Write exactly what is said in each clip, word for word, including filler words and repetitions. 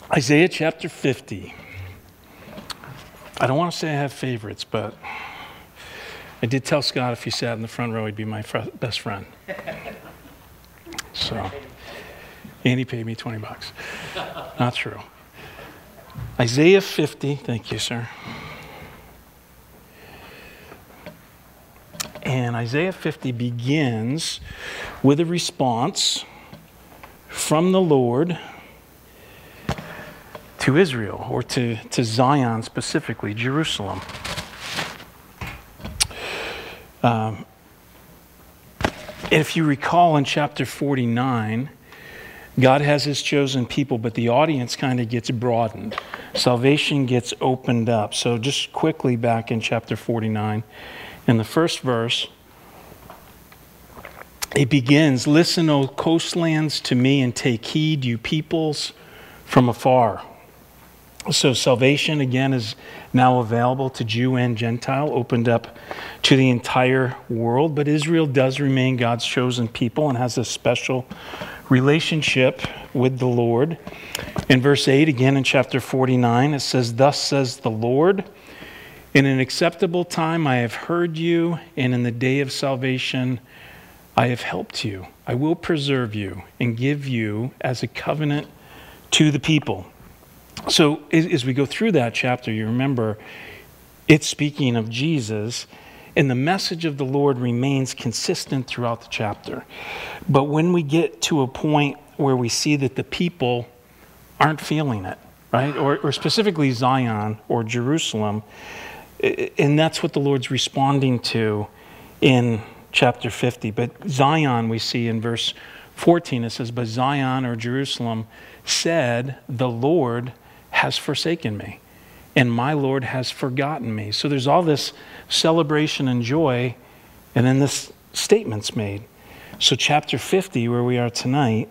Isaiah chapter fifty. I don't want to say I have favorites, but I did tell Scott if he sat in the front row, he'd be my fr- best friend. So, and he paid me twenty bucks. Not true. Isaiah fifty, thank you, sir. And Isaiah fifty begins with a response from the Lord to Israel, or to, to Zion specifically, Jerusalem. Um, if you recall in chapter forty-nine, God has his chosen people, but the audience kind of gets broadened. Salvation gets opened up. So just quickly back in chapter forty-nine, in the first verse, it begins, "Listen, O coastlands, to me, and take heed, you peoples from afar." So salvation, again, is now available to Jew and Gentile, opened up to the entire world. But Israel does remain God's chosen people and has a special relationship with the Lord. In verse eight, again in chapter forty-nine, it says, "Thus says the Lord, in an acceptable time I have heard you, and in the day of salvation I have helped you. I will preserve you and give you as a covenant to the people." So as we go through that chapter, you remember it's speaking of Jesus, and the message of the Lord remains consistent throughout the chapter. But when we get to a point where we see that the people aren't feeling it, right? Or, or specifically Zion or Jerusalem, and that's what the Lord's responding to in chapter fifty. But Zion, we see in verse fourteen, it says, "But Zion," or Jerusalem, "said, the Lord has forsaken me, and my Lord has forgotten me." So there's all this celebration and joy, and then this statement's made. So chapter fifty, where we are tonight,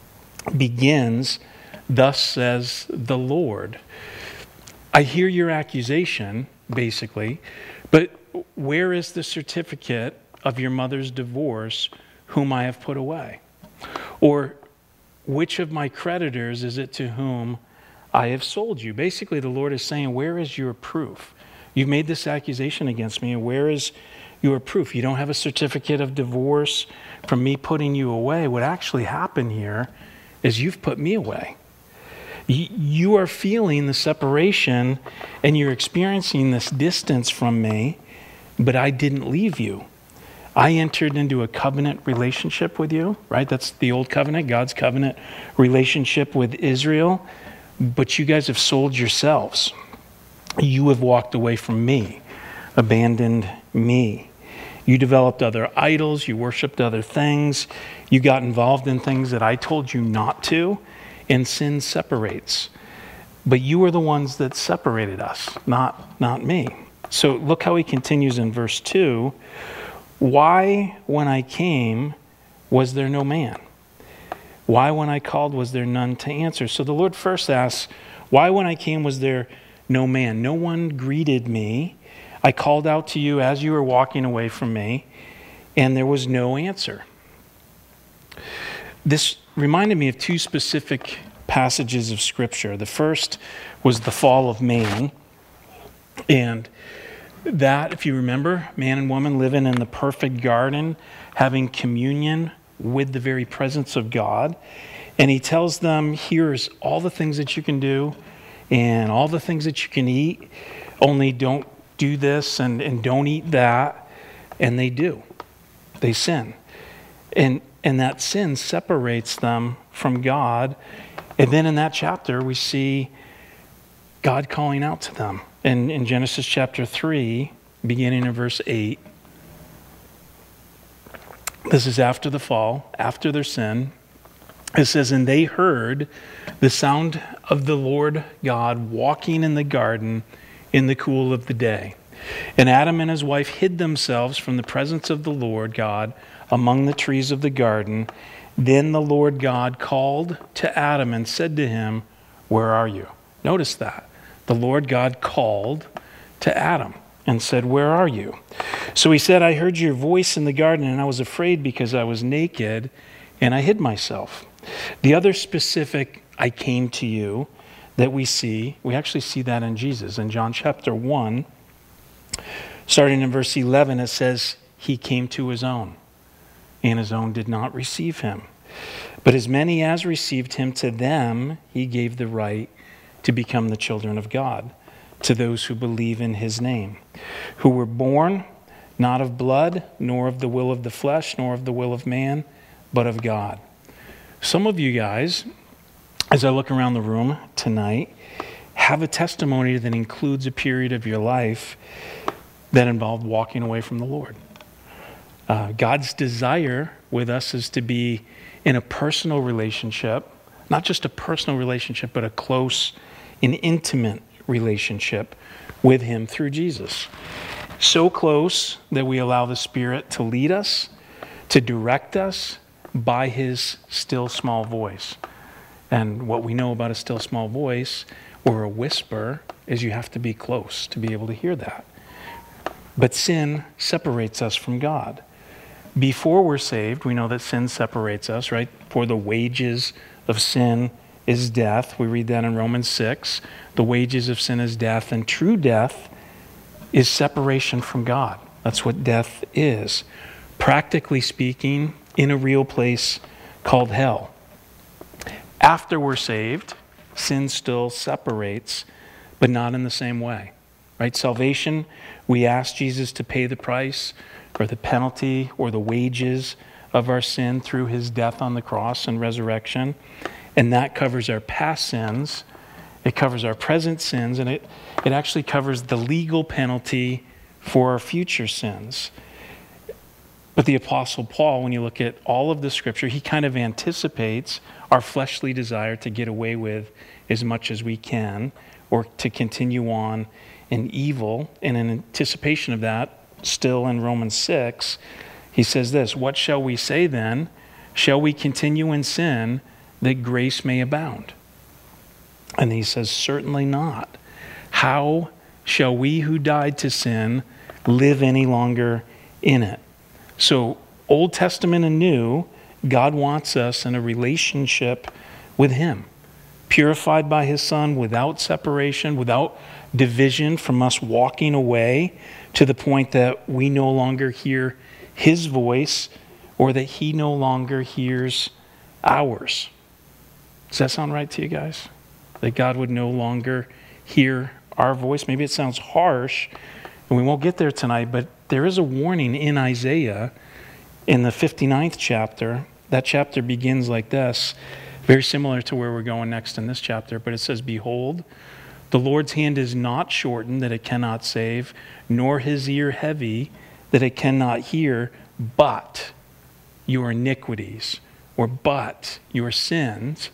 begins, "Thus says the Lord." I hear your accusation, basically, but where is the certificate of your mother's divorce, whom I have put away? Or which of my creditors is it to whom I have sold you? Basically, the Lord is saying, where is your proof? You've made this accusation against me, and where is your proof? You don't have a certificate of divorce from me putting you away. What actually happened here is you've put me away. You are feeling the separation, and you're experiencing this distance from me, but I didn't leave you. I entered into a covenant relationship with you, right? That's the old covenant, God's covenant relationship with Israel. But you guys have sold yourselves. You have walked away from me, abandoned me. You developed other idols. You worshiped other things. You got involved in things that I told you not to, and sin separates. But you are the ones that separated us, not, not me. So look how he continues in verse two. "Why, when I came, was there no man? Why, when I called, was there none to answer?" So the Lord first asks, why, when I came, was there no man? No one greeted me. I called out to you as you were walking away from me, and there was no answer. This reminded me of two specific passages of Scripture. The first was the fall of man, and that, if you remember, man and woman living in the perfect garden, having communion with the very presence of God. And he tells them, here's all the things that you can do and all the things that you can eat, only don't do this and, and don't eat that. And they do. They sin. And, and that sin separates them from God. And then in that chapter, we see God calling out to them. And in Genesis chapter three, beginning in verse eight, this is after the fall, after their sin. It says, "And they heard the sound of the Lord God walking in the garden in the cool of the day. And Adam and his wife hid themselves from the presence of the Lord God among the trees of the garden. Then the Lord God called to Adam and said to him, 'Where are you?'" Notice that. The Lord God called to Adam and said, "Where are you?" So he said, "I heard your voice in the garden, and I was afraid because I was naked, and I hid myself." The other specific "I came to you" that we see, we actually see that in Jesus. In John chapter one, starting in verse eleven, it says, he came to his own, and his own did not receive him. But as many as received him, to them he gave the right to become the children of God, to those who believe in his name, who were born not of blood, nor of the will of the flesh, nor of the will of man, but of God. Some of you guys, as I look around the room tonight, have a testimony that includes a period of your life that involved walking away from the Lord. Uh, God's desire with us is to be in a personal relationship, not just a personal relationship, but a close and intimate relationship with him through Jesus. So close that we allow the Spirit to lead us, to direct us by his still small voice. And what we know about a still small voice or a whisper is you have to be close to be able to hear that. But sin separates us from God. Before we're saved, we know that sin separates us, right? For the wages of sin is death. We read that in Romans six. The wages of sin is death, and true death is separation from God. That's what death is. Practically speaking, in a real place called hell. After we're saved, sin still separates, but not in the same way. Right? Salvation, we ask Jesus to pay the price or the penalty or the wages of our sin through his death on the cross and resurrection. And that covers our past sins. It covers our present sins, and it, it actually covers the legal penalty for our future sins. But the Apostle Paul, when you look at all of the Scripture, he kind of anticipates our fleshly desire to get away with as much as we can, or to continue on in evil. And in anticipation of that, still in Romans six, he says this, what shall we say then? Shall we continue in sin that grace may abound? And he says, certainly not. How shall we who died to sin live any longer in it? So, Old Testament and New, God wants us in a relationship with him, purified by his Son, without separation, without division, from us walking away to the point that we no longer hear his voice or that he no longer hears ours. Does that sound right to you guys? That God would no longer hear our voice? Maybe it sounds harsh, and we won't get there tonight, but there is a warning in Isaiah in the fifty-ninth chapter. That chapter begins like this, very similar to where we're going next in this chapter, but it says, behold, the Lord's hand is not shortened that it cannot save, nor his ear heavy that it cannot hear, but your iniquities, or but your sins,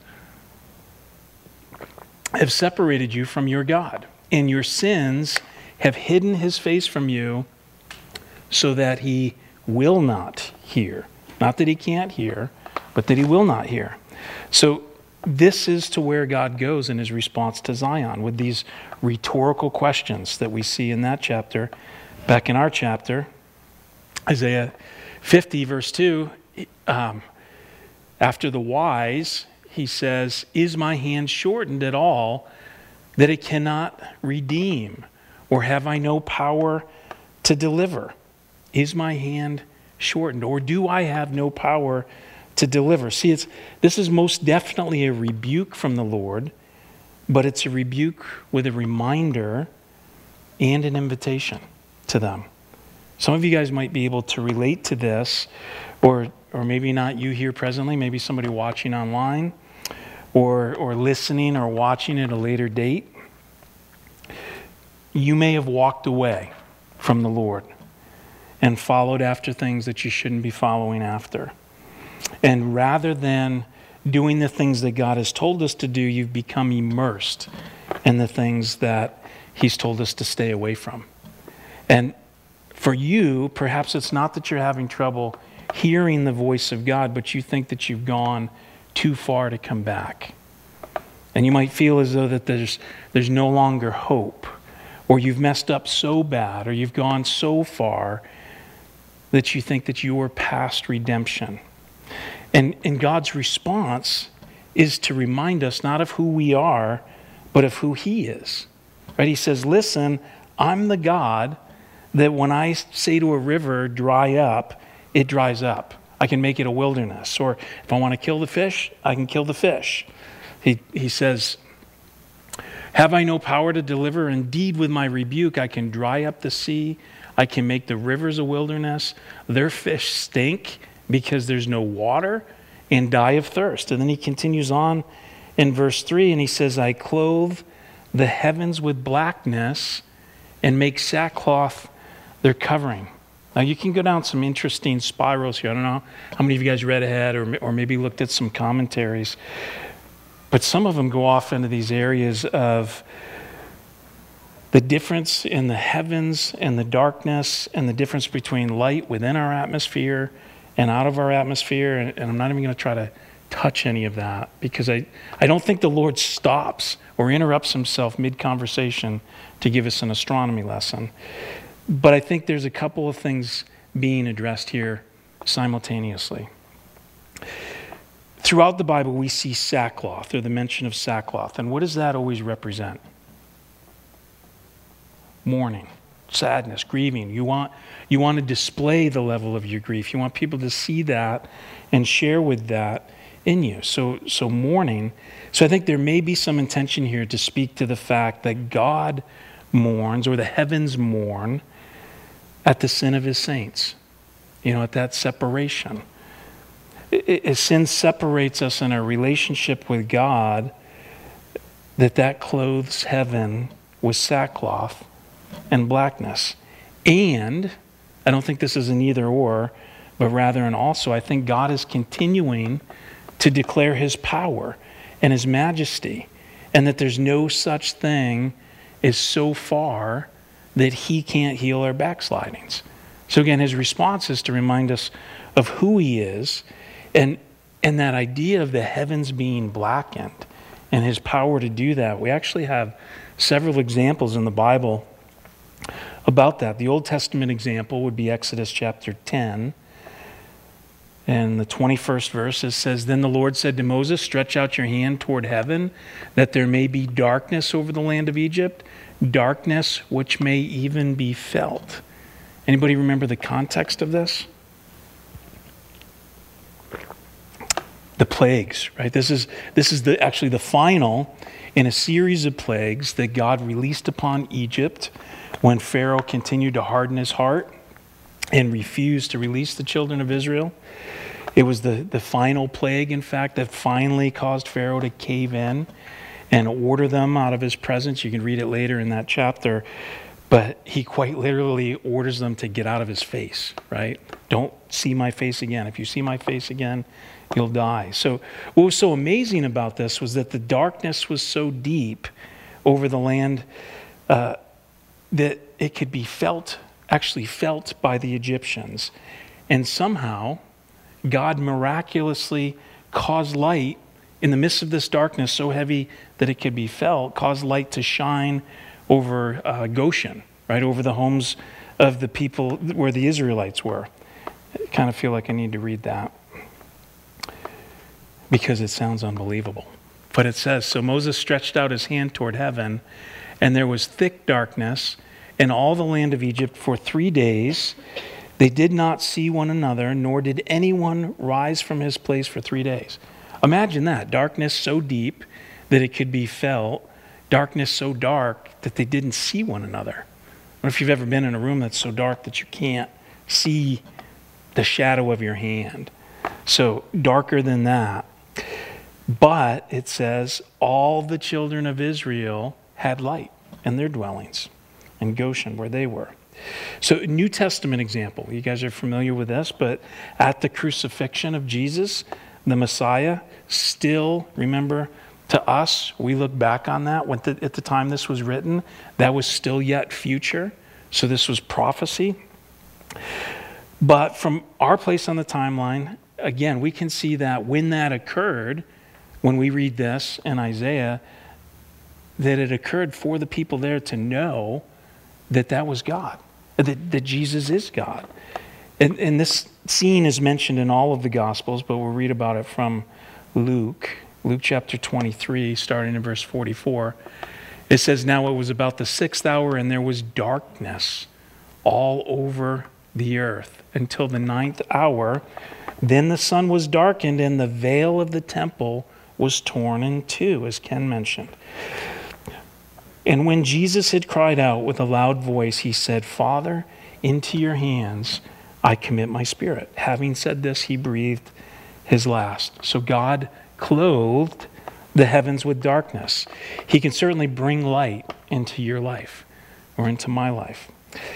have separated you from your God, and your sins have hidden his face from you so that he will not hear. Not that he can't hear, but that he will not hear. So this is to where God goes in his response to Zion with these rhetorical questions that we see in that chapter. Back in our chapter, Isaiah fifty, verse two, um, after the whys, he says, is my hand shortened at all that it cannot redeem? Or have I no power to deliver? Is my hand shortened? Or do I have no power to deliver? See, it's this is most definitely a rebuke from the Lord, but it's a rebuke with a reminder and an invitation to them. Some of you guys might be able to relate to this, or or maybe not you here presently, maybe somebody watching online, or or listening or watching at a later date. You may have walked away from the Lord and followed after things that you shouldn't be following after. And rather than doing the things that God has told us to do, you've become immersed in the things that he's told us to stay away from. And for you, perhaps it's not that you're having trouble hearing the voice of God, but you think that you've gone too far to come back. And you might feel as though that there's there's no longer hope, or you've messed up so bad, or you've gone so far that you think that you are past redemption. And, and God's response is to remind us not of who we are, but of who he is. Right? He says, listen, I'm the God that when I say to a river, dry up, it dries up. I can make it a wilderness. Or if I want to kill the fish, I can kill the fish. He, he says, have I no power to deliver? Indeed, with my rebuke, I can dry up the sea. I can make the rivers a wilderness. Their fish stink because there's no water and die of thirst. And then he continues on in verse three and he says, I clothe the heavens with blackness and make sackcloth their covering. Now you can go down some interesting spirals here. I don't know how many of you guys read ahead or, or maybe looked at some commentaries. But some of them go off into these areas of the difference in the heavens and the darkness and the difference between light within our atmosphere and out of our atmosphere. And, and I'm not even going to try to touch any of that because I, I don't think the Lord stops or interrupts himself mid-conversation to give us an astronomy lesson. But I think there's a couple of things being addressed here simultaneously. Throughout the Bible, we see sackcloth, or the mention of sackcloth. And what does that always represent? Mourning, sadness, grieving. You want, you want to display the level of your grief. You want people to see that and share with that in you. So, so mourning. So I think there may be some intention here to speak to the fact that God mourns, or the heavens mourn, at the sin of his saints. You know, at that separation. As sin separates us in our relationship with God, that that clothes heaven with sackcloth and blackness. And I don't think this is an either or, but rather an also. I think God is continuing to declare his power and his majesty, and that there's no such thing as so far that he can't heal our backslidings. So again, his response is to remind us of who he is, and and that idea of the heavens being blackened and his power to do that. We actually have several examples in the Bible about that. The Old Testament example would be Exodus chapter ten. And the twenty-first verse, it says, Then the Lord said to Moses, stretch out your hand toward heaven, that there may be darkness over the land of Egypt, darkness which may even be felt. Anybody remember the context of this? The plagues, right? This is this is the actually the final in a series of plagues that God released upon Egypt when Pharaoh continued to harden his heart and refused to release the children of Israel. It was the, the final plague, in fact, that finally caused Pharaoh to cave in and order them out of his presence. You can read it later in that chapter. But he quite literally orders them to get out of his face, right? Don't see my face again. If you see my face again, you'll die. So what was so amazing about this was that the darkness was so deep over the land uh, that it could be felt, actually felt by the Egyptians. And somehow, God miraculously caused light in the midst of this darkness so heavy that it could be felt, caused light to shine over uh, Goshen, right, over the homes of the people where the Israelites were. I kind of feel like I need to read that because it sounds unbelievable. But it says, So Moses stretched out his hand toward heaven, and there was thick darkness in all the land of Egypt for three days. They did not see one another, nor did anyone rise from his place for three days. Imagine that, darkness so deep that it could be felt, darkness so dark that they didn't see one another. What if you've ever been in a room that's so dark that you can't see the shadow of your hand? So darker than that. But it says all the children of Israel had light in their dwellings in Goshen where they were. So New Testament example, you guys are familiar with this, but at the crucifixion of Jesus, the Messiah, still, remember, to us, we look back on that. When the, at the time this was written, that was still yet future. So this was prophecy. But from our place on the timeline, again, we can see that when that occurred, when we read this in Isaiah, that it occurred for the people there to know that that was God, that, that Jesus is God. And, and this scene is mentioned in all of the Gospels, but we'll read about it from Luke. Luke chapter twenty-three, starting in verse forty-four. It says, now it was about the sixth hour, and there was darkness all over the earth until the ninth hour. Then the sun was darkened, and the veil of the temple was torn in two, as Ken mentioned. And when Jesus had cried out with a loud voice, he said, Father, into your hands I commit my spirit. Having said this, he breathed his last. So God clothed the heavens with darkness. He can certainly bring light into your life or into my life.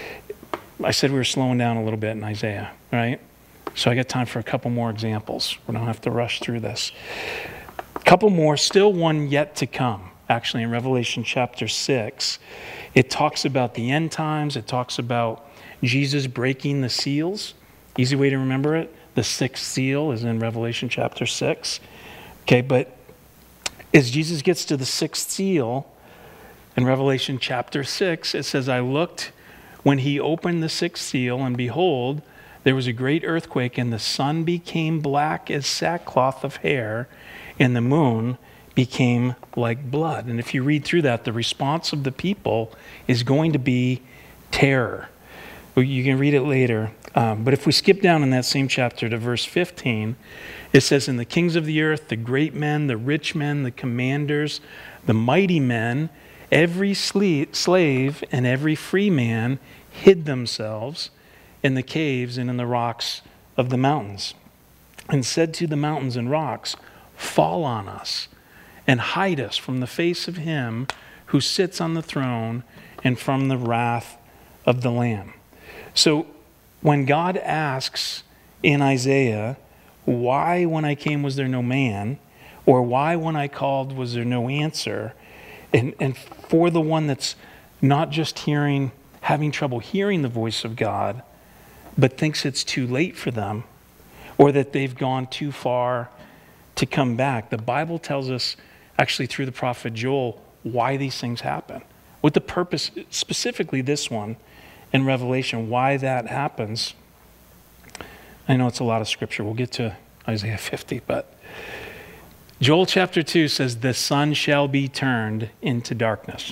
I said we were slowing down a little bit in Isaiah, right? So I got time for a couple more examples. We don't have to rush through this. A couple more, still one yet to come. Actually, in Revelation chapter six, it talks about the end times. It talks about Jesus breaking the seals. Easy way to remember it. The sixth seal is in Revelation chapter six. Okay, but as Jesus gets to the sixth seal, in Revelation chapter six, it says, I looked when he opened the sixth seal, and behold, there was a great earthquake, and the sun became black as sackcloth of hair, and the moon became like blood. And if you read through that, the response of the people is going to be terror. You can read it later. Um, but if we skip down in that same chapter to verse fifteen, it says, and the kings of the earth, the great men, the rich men, the commanders, the mighty men, every slave and every free man hid themselves in the caves and in the rocks of the mountains, and said to the mountains and rocks, fall on us and hide us from the face of him who sits on the throne and from the wrath of the Lamb. So when God asks in Isaiah, why when I came was there no man, or why when I called was there no answer, and, and for the one that's not just hearing, having trouble hearing the voice of God, but thinks it's too late for them, or that they've gone too far to come back, the Bible tells us, actually through the prophet Joel, why these things happen. What the purpose, specifically this one in Revelation, why that happens. I know it's a lot of scripture. We'll get to Isaiah fifty, but Joel chapter two says, the sun shall be turned into darkness,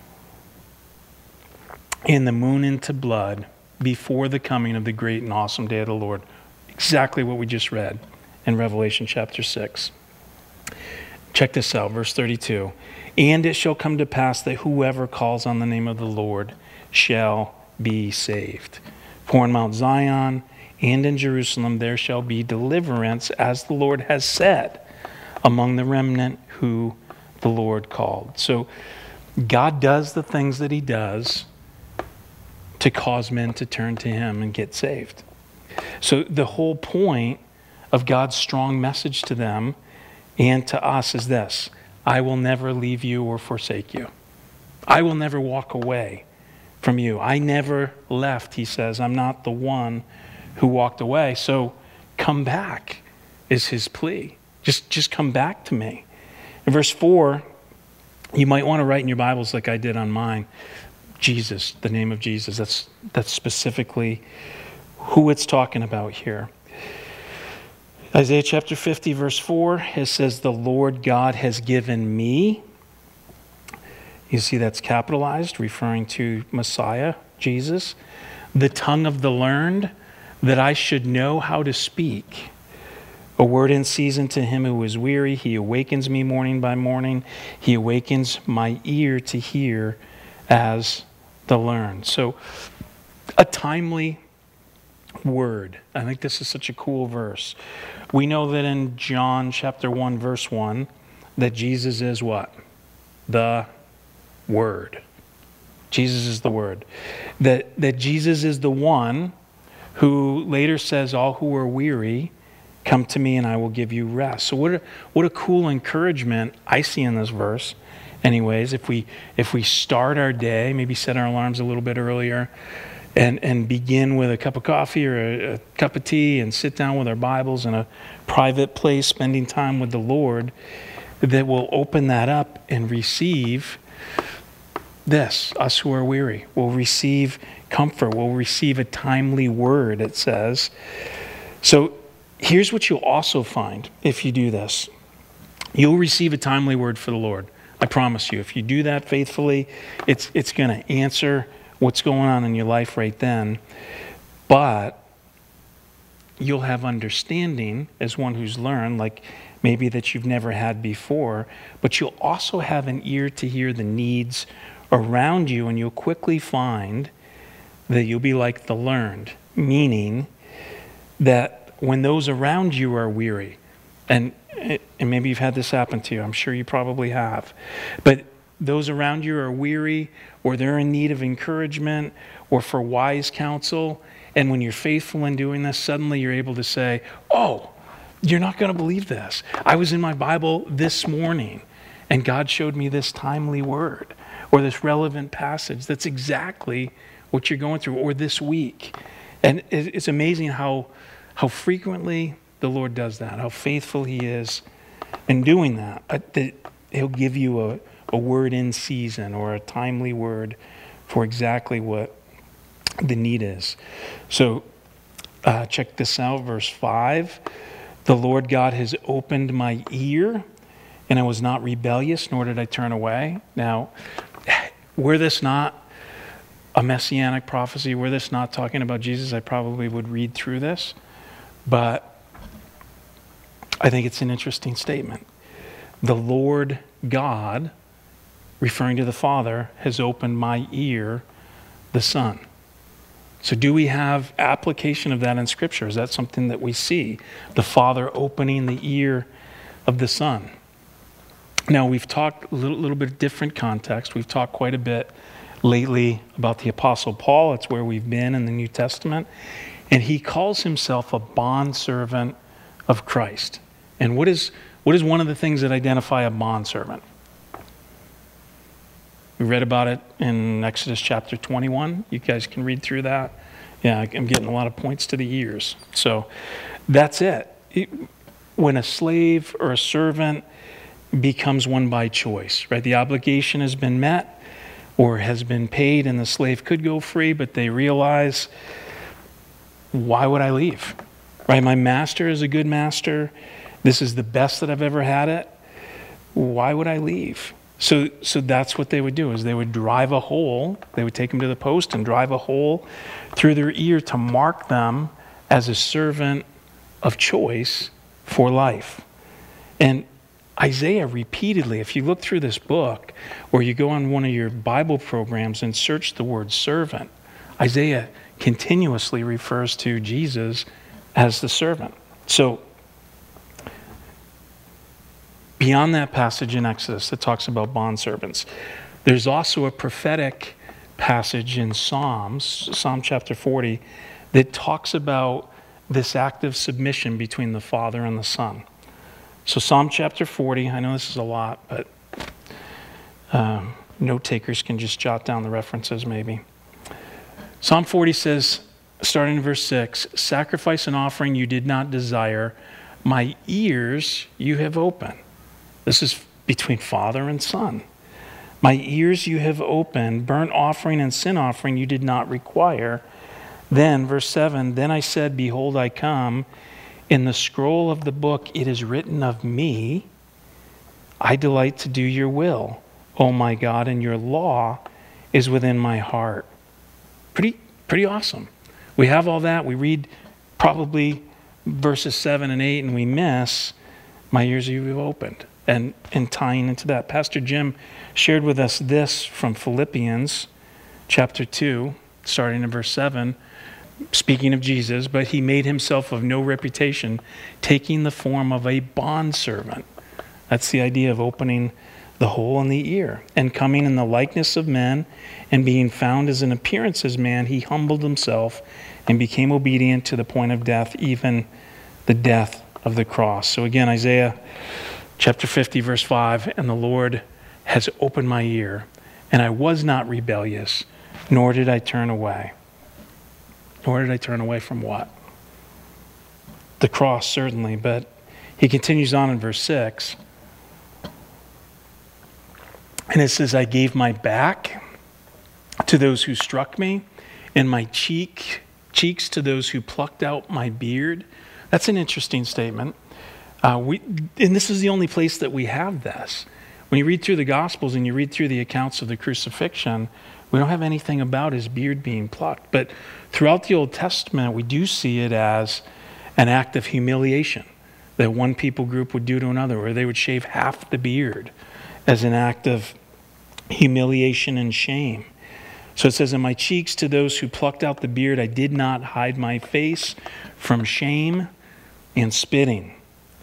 and the moon into blood before the coming of the great and awesome day of the Lord. Exactly what we just read in Revelation chapter six. Check this out, verse thirty-two. And it shall come to pass that whoever calls on the name of the Lord shall be saved. For in Mount Zion and in Jerusalem there shall be deliverance, as the Lord has said, among the remnant who the Lord called. So God does the things that he does to cause men to turn to him and get saved. So the whole point of God's strong message to them and to us is this: I will never leave you or forsake you. I will never walk away from you. I never left, he says. I'm not the one who walked away. So come back is his plea. Just, just come back to me. In verse four, you might want to write in your Bibles like I did on mine, Jesus, the name of Jesus. That's, that's specifically who it's talking about here. Isaiah chapter fifty, verse four, it says, the Lord God has given me. You see that's capitalized, referring to Messiah, Jesus. The tongue of the learned, that I should know how to speak. A word in season to him who is weary. He awakens me morning by morning. He awakens my ear to hear as the learned. So a timely word. I think this is such a cool verse. We know that in John chapter one, verse one, that Jesus is what? The Word. Jesus is the Word. That, that Jesus is the one who later says, all who are weary, come to me and I will give you rest. So what a, what a cool encouragement I see in this verse. Anyways, if we if we start our day, maybe set our alarms a little bit earlier, and, and begin with a cup of coffee or a, a cup of tea and sit down with our Bibles in a private place, spending time with the Lord, that will open that up and receive this, us who are weary. We'll receive comfort. We'll receive a timely word, it says. So here's what you'll also find if you do this. you'll receive a timely word for the Lord. I promise you. If you do that faithfully, it's it's going to answer what's going on in your life right then. But you'll have understanding as one who's learned, like maybe that you've never had before, but you'll also have an ear to hear the needs around you, and you'll quickly find that you'll be like the learned, meaning that when those around you are weary, and and maybe you've had this happen to you, I'm sure you probably have, but those around you are weary, or they're in need of encouragement, or for wise counsel, and when you're faithful in doing this, suddenly you're able to say, oh, you're not going to believe this. I was in my Bible this morning, and God showed me this timely word, or this relevant passage. That's exactly what you're going through, or this week. And it's amazing how how frequently the Lord does that, how faithful he is in doing that. That he'll give you a, a word in season, or a timely word for exactly what the need is. So uh, check this out, verse five. The Lord God has opened my ear, and I was not rebellious, nor did I turn away. Now, were this not a messianic prophecy, were this not talking about Jesus, I probably would read through this. But I think it's an interesting statement. The Lord God, referring to the Father, has opened my ear, the Son. So do we have application of that in Scripture? Is that something that we see? The Father opening the ear of the Son. Now, we've talked a little, little bit different context. We've talked quite a bit lately about the Apostle Paul. It's where we've been in the New Testament. And he calls himself a bondservant of Christ. And what is, what is one of the things that identify a bondservant? We read about it in Exodus chapter twenty-one. You guys can read through that. Yeah, I'm getting a lot of points to the ears. So that's it. it when a slave or a servant becomes one by choice, right? The obligation has been met or has been paid, and the slave could go free, but they realize, why would I leave? Right? My master is a good master. This is the best that I've ever had it. Why would I leave? So so that's what they would do, is they would drive a hole. They would take them to the post and drive a hole through their ear to mark them as a servant of choice for life. And Isaiah repeatedly, if you look through this book, or you go on one of your Bible programs and search the word servant, Isaiah continuously refers to Jesus as the servant. So beyond that passage in Exodus that talks about bondservants, there's also a prophetic passage in Psalms, Psalm chapter forty, that talks about this act of submission between the Father and the Son. So Psalm chapter forty, I know this is a lot, but um, note takers can just jot down the references maybe. Psalm forty says, starting in verse six, sacrifice and offering you did not desire, my ears you have opened. This is between Father and Son. My ears you have opened, burnt offering and sin offering you did not require. Then, verse seven, then I said, behold, I come. In the scroll of the book it is written of me, I delight to do your will, O my God, and your law is within my heart. Pretty, pretty awesome. We have all that. We read probably verses seven and eight, and we miss, my ears you have opened. And, and tying into that, Pastor Jim shared with us this from Philippians chapter two, starting in verse seven, speaking of Jesus, but he made himself of no reputation, taking the form of a bondservant. That's the idea of opening the hole in the ear. And coming in the likeness of men, and being found as an appearance as man, he humbled himself and became obedient to the point of death, even the death of the cross. So again, Isaiah chapter fifty, verse five, and the Lord has opened my ear, and I was not rebellious, nor did I turn away. Nor did I turn away from what? The cross, certainly, but he continues on in verse six. And it says, I gave my back to those who struck me, and my cheek cheeks to those who plucked out my beard. That's an interesting statement. Uh, we, and this is the only place that we have this. When you read through the Gospels and you read through the accounts of the crucifixion, we don't have anything about his beard being plucked. But throughout the Old Testament, we do see it as an act of humiliation that one people group would do to another, where they would shave half the beard as an act of humiliation and shame. So it says, in my cheeks to those who plucked out the beard, I did not hide my face from shame and spitting.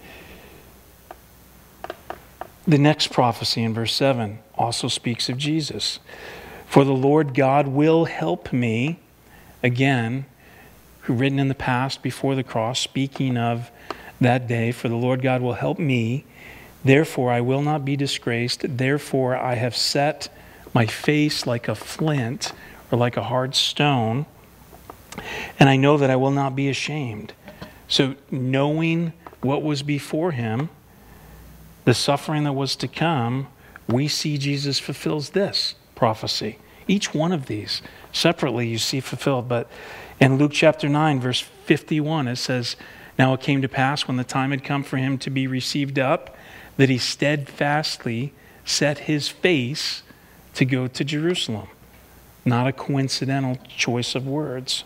The next prophecy in verse seven also speaks of Jesus. For the Lord God will help me, again, who written in the past before the cross, speaking of that day, for the Lord God will help me, therefore I will not be disgraced, therefore I have set my face like a flint or like a hard stone, and I know that I will not be ashamed. So knowing what was before him, the suffering that was to come, we see Jesus fulfills this prophecy. Each one of these separately you see fulfilled. But in Luke chapter nine, verse fifty-one, it says, now it came to pass when the time had come for him to be received up, that he steadfastly set his face to go to Jerusalem. Not a coincidental choice of words.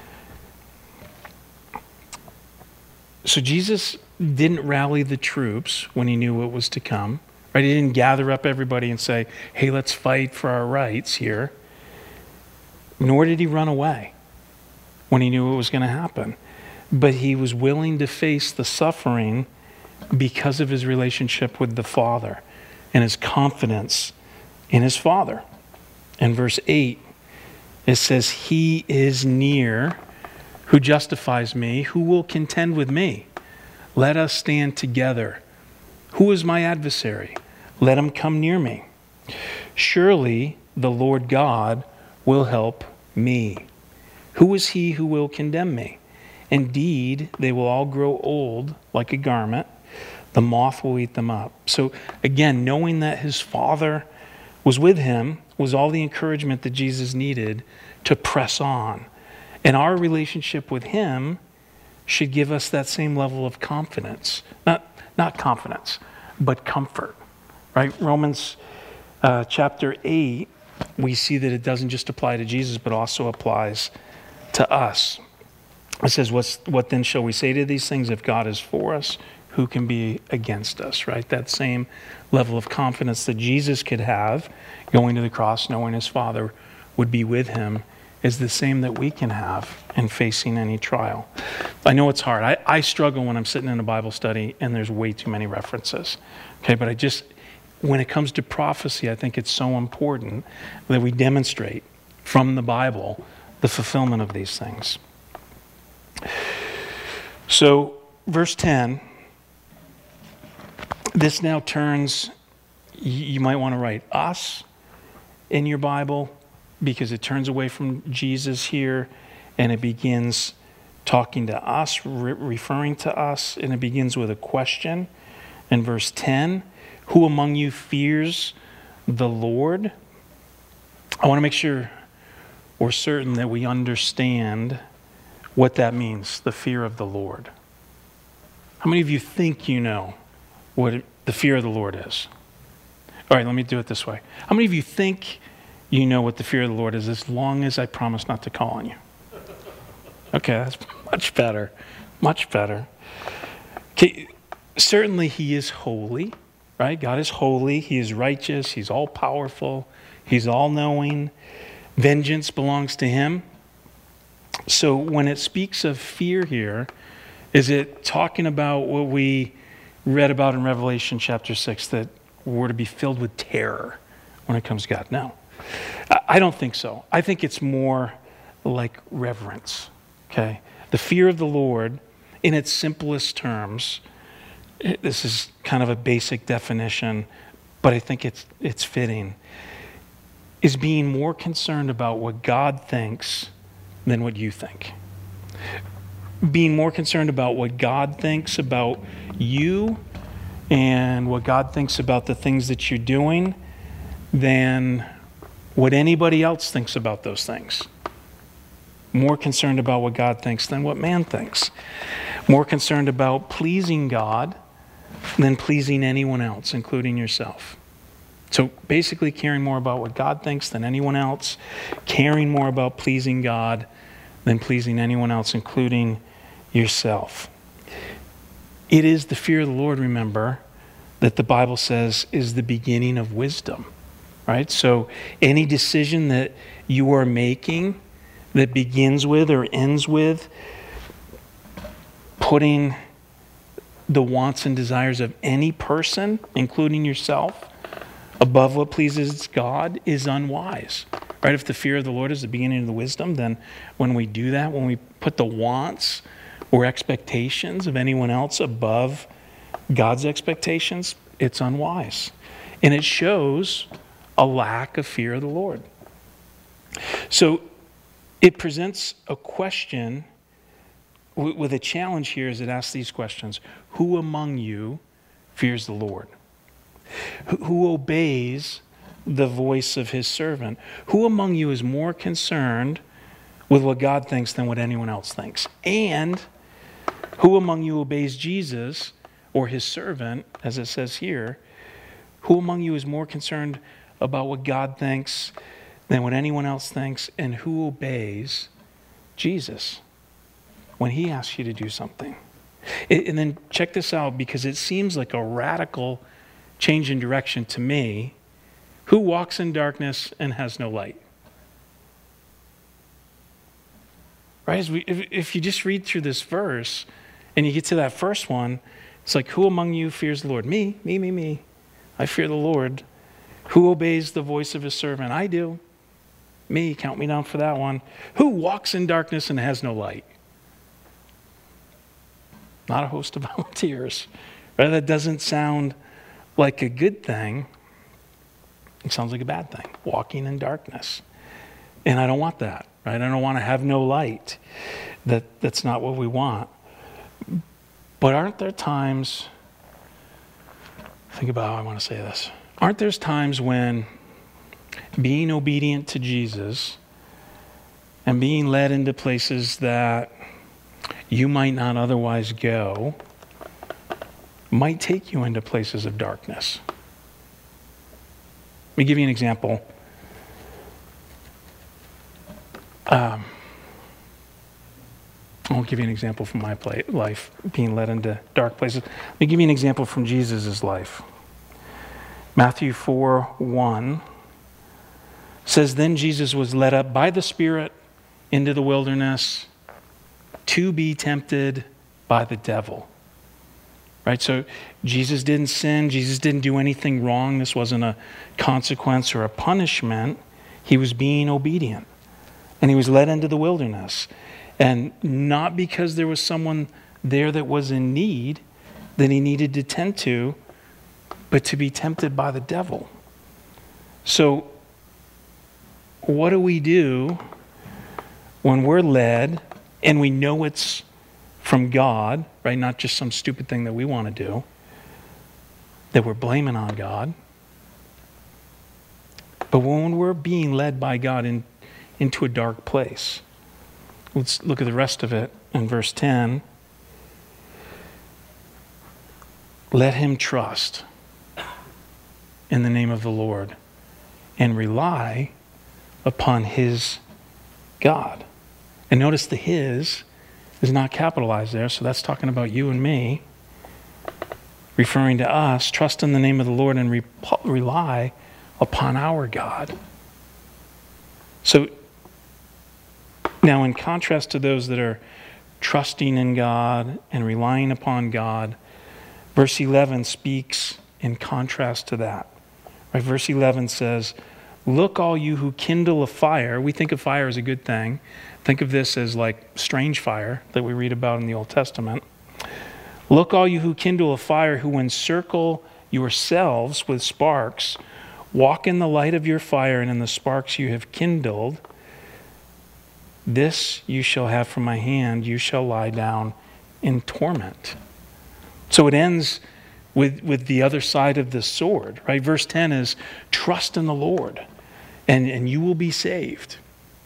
So Jesus didn't rally the troops when he knew what was to come. Right? He didn't gather up everybody and say, hey, let's fight for our rights here. Nor did he run away when he knew what was going to happen. But he was willing to face the suffering because of his relationship with the Father and his confidence in his Father. In verse eight, it says, he is near who justifies me, who will contend with me. Let us stand together. Who is my adversary? Let him come near me. Surely the Lord God will help me. Who is he who will condemn me? Indeed, they will all grow old like a garment. The moth will eat them up. So again, knowing that his Father was with him was all the encouragement that Jesus needed to press on. And our relationship with him should give us that same level of confidence. Not, not confidence, but comfort. Right? Romans uh, chapter eight, we see that it doesn't just apply to Jesus, but also applies to us. It says, What's, what then shall we say to these things? If God is for us, who can be against us? Right? That same level of confidence that Jesus could have going to the cross, knowing his Father would be with him, is the same that we can have in facing any trial. I know it's hard. I, I struggle when I'm sitting in a Bible study and there's way too many references. Okay, but I just, when it comes to prophecy, I think it's so important that we demonstrate from the Bible the fulfillment of these things. So, verse ten, this now turns, you might want to write us in your Bible, because it turns away from Jesus here and it begins talking to us, re- referring to us, and it begins with a question. In verse ten, who among you fears the Lord? I want to make sure we're certain that we understand what that means, the fear of the Lord. How many of you think you know what it, the fear of the Lord is? All right, let me do it this way. How many of you think you know what the fear of the Lord is, as long as I promise not to call on you? Okay, that's much better. Much better. Okay, certainly he is holy, right? God is holy. He is righteous. He's all-powerful. He's all-knowing. Vengeance belongs to him. So when it speaks of fear here, is it talking about what we read about in Revelation chapter six, that we're to be filled with terror when it comes to God? No. I don't think so. I think it's more like reverence, okay? The fear of the Lord, in its simplest terms, this is kind of a basic definition, but I think it's it's fitting, is being more concerned about what God thinks than what you think. Being more concerned about what God thinks about you and what God thinks about the things that you're doing than what anybody else thinks about those things. More concerned about what God thinks than what man thinks. More concerned about pleasing God than pleasing anyone else, including yourself. So basically caring more about what God thinks than anyone else, caring more about pleasing God than pleasing anyone else, including yourself. It is the fear of the Lord, remember, that the Bible says is the beginning of wisdom, right? So any decision that you are making that begins with or ends with putting the wants and desires of any person, including yourself, above what pleases God is unwise, right? If the fear of the Lord is the beginning of the wisdom, then when we do that, when we put the wants or expectations of anyone else above God's expectations, it's unwise. And it shows a lack of fear of the Lord. So it presents a question with a challenge here as it asks these questions. Who among you fears the Lord? Who obeys the voice of his servant? Who among you is more concerned with what God thinks than what anyone else thinks? And who among you obeys Jesus or his servant, as it says here? Who among you is more concerned about what God thinks than what anyone else thinks? And who obeys Jesus when he asks you to do something? And then check this out, because it seems like a radical change in direction to me. Who walks in darkness and has no light? Right? As we, if, if you just read through this verse and you get to that first one, it's like, who among you fears the Lord? Me, me, me, me. I fear the Lord. Who obeys the voice of his servant? I do. Me, count me down for that one. Who walks in darkness and has no light? Not a host of volunteers. Right? That doesn't sound like a good thing. It sounds like a bad thing. Walking in darkness. And I don't want that. Right? I don't want to have no light. That, that's not what we want. But aren't there times, think about how I want to say this. Aren't there times when being obedient to Jesus and being led into places that you might not otherwise go might take you into places of darkness? Let me give you an example. Um, I'll give you an example from my play, life, being led into dark places. Let me give you an example from Jesus' life. Matthew four one says, then Jesus was led up by the Spirit into the wilderness to be tempted by the devil. Right? So Jesus didn't sin. Jesus didn't do anything wrong. This wasn't a consequence or a punishment. He was being obedient. And he was led into the wilderness. And not because there was someone there that was in need that he needed to tend to, but to be tempted by the devil. So what do we do when we're led and we know it's from God, right? Not just some stupid thing that we want to do, that we're blaming on God. But when we're being led by God in, into a dark place, let's look at the rest of it in verse ten. Let him trust in the name of the Lord and rely upon his God. And notice the his is not capitalized there, so that's talking about you and me, referring to us. Trust in the name of the Lord and re- rely upon our God. So now, in contrast to those that are trusting in God and relying upon God, verse eleven speaks in contrast to that. Right? Verse eleven says, look, all you who kindle a fire. We think of fire as a good thing. Think of this as like strange fire that we read about in the Old Testament. Look, all you who kindle a fire, who encircle yourselves with sparks, walk in the light of your fire and in the sparks you have kindled. This you shall have from my hand. You shall lie down in torment. So it ends with, with the other side of the sword, right? Verse ten is trust in the Lord and, and you will be saved.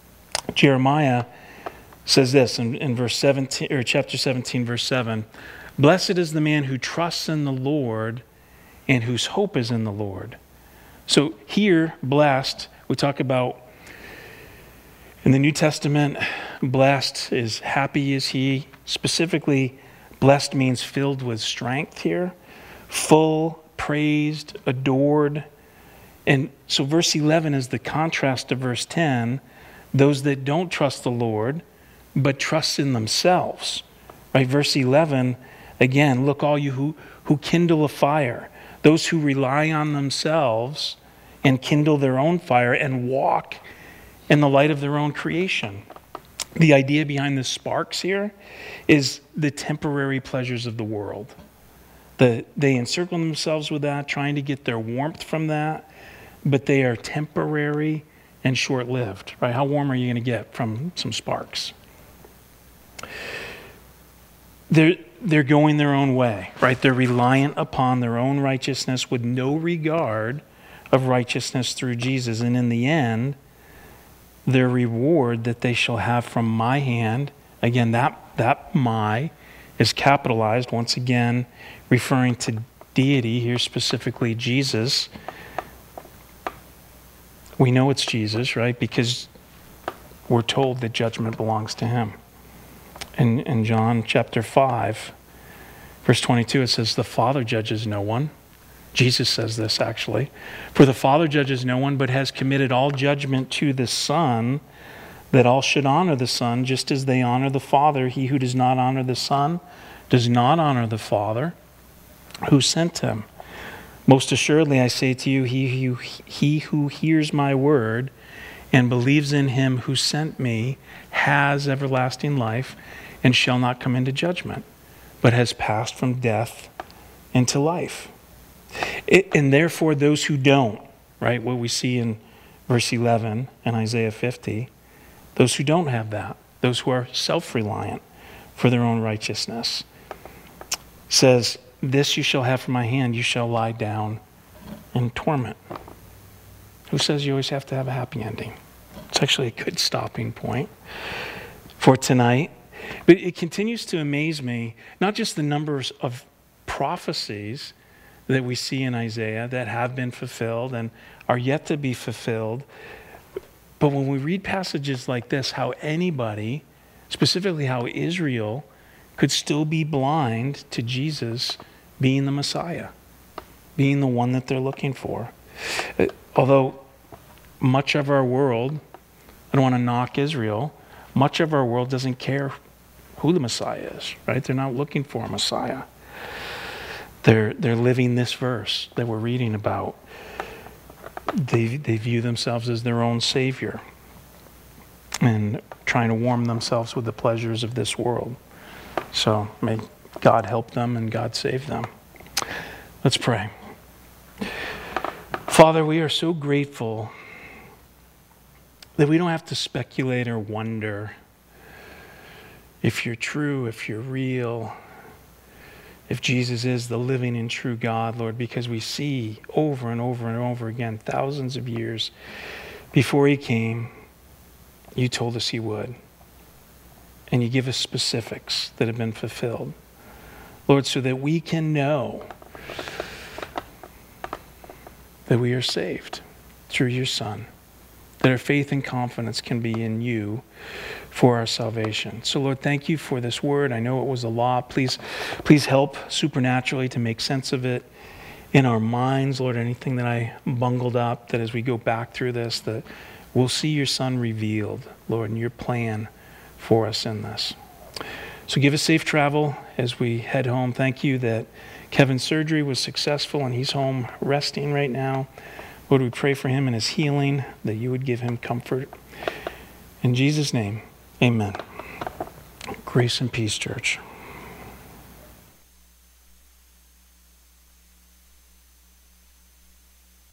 Jeremiah says this in, in verse seventeen, or chapter seventeen, verse seven. Blessed is the man who trusts in the Lord and whose hope is in the Lord. So here, blessed, we talk about in the New Testament, blessed is happy is he. Specifically, blessed means filled with strength here, full, praised, adored. And so verse eleven is the contrast to verse ten, those that don't trust the Lord, but trust in themselves. Right? Verse eleven, again, look all you who, who kindle a fire, those who rely on themselves and kindle their own fire and walk in the light of their own creation. The idea behind the sparks here is the temporary pleasures of the world. The, they encircle themselves with that, trying to get their warmth from that, but they are temporary and short-lived. Right? How warm are you going to get from some sparks? They're, they're going their own way, right? They're reliant upon their own righteousness with no regard of righteousness through Jesus. And in the end, their reward that they shall have from my hand, again, that, that my is capitalized, once again, referring to deity, here specifically Jesus. We know it's Jesus, right? Because we're told that judgment belongs to him. In, in John chapter five, verse twenty-two, it says, the Father judges no one. Jesus says this, actually. For the Father judges no one, but has committed all judgment to the Son, that all should honor the Son, just as they honor the Father. He who does not honor the Son does not honor the Father who sent him. Most assuredly, I say to you, he who, he who hears my word and believes in him who sent me has everlasting life and shall not come into judgment, but has passed from death into life. It, and therefore those who don't, right, what we see in verse eleven and Isaiah fifty, those who don't have that, those who are self-reliant for their own righteousness, says, this you shall have from my hand, you shall lie down in torment. Who says you always have to have a happy ending? It's actually a good stopping point for tonight. But it continues to amaze me, not just the numbers of prophecies that we see in Isaiah that have been fulfilled and are yet to be fulfilled, but when we read passages like this, how anybody, specifically how Israel, could still be blind to Jesus being the Messiah, being the one that they're looking for. Although much of our world, I don't want to knock Israel, much of our world doesn't care who the Messiah is, right? They're not looking for a Messiah. They're, they're living this verse that we're reading about. They, they view themselves as their own Savior and trying to warm themselves with the pleasures of this world. So may God help them and God save them. Let's pray. Father, we are so grateful that we don't have to speculate or wonder if you're true, if you're real, if Jesus is the living and true God, Lord, because we see over and over and over again, thousands of years before he came, you told us he would. And you give us specifics that have been fulfilled. Lord, so that we can know that we are saved through your Son, that our faith and confidence can be in you for our salvation. So Lord, thank you for this word. I know it was a lot. Please, please help supernaturally to make sense of it in our minds. Lord, anything that I bungled up, that as we go back through this, that we'll see your Son revealed, Lord, and your plan for us in this. So give us safe travel as we head home. Thank you that Kevin's surgery was successful and he's home resting right now. Lord, we pray for him and his healing, that you would give him comfort. In Jesus' name, amen. Grace and peace, church.